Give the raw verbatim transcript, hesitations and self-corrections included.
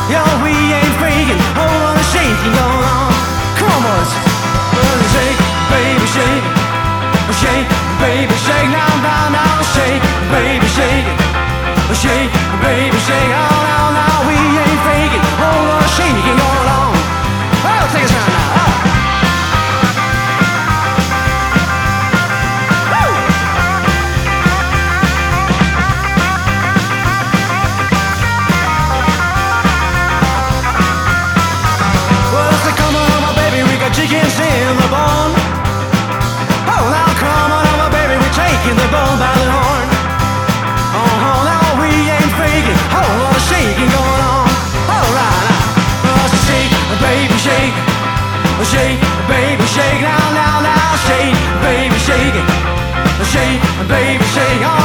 Yo, we ain't faking. Oh, what a shaking going on. Come on, boys. Well, shake, baby, shake. Shake, baby, shake. Now, now, now, shake, baby, shake. Shake, baby, shake. Oh, now, now, we ain't faking. Oh, what a shaking going on. Oh, take us round now. Oh. Chickens in the bone. Oh, now come on over, baby, we're taking the bull by the horn. Oh, oh, now we ain't faking. Oh, what a shaking going on. All right, now, oh, shake, baby, shake, shake, baby, shake. Now, now, now, shake, baby, shake, shake, baby, shake. Oh,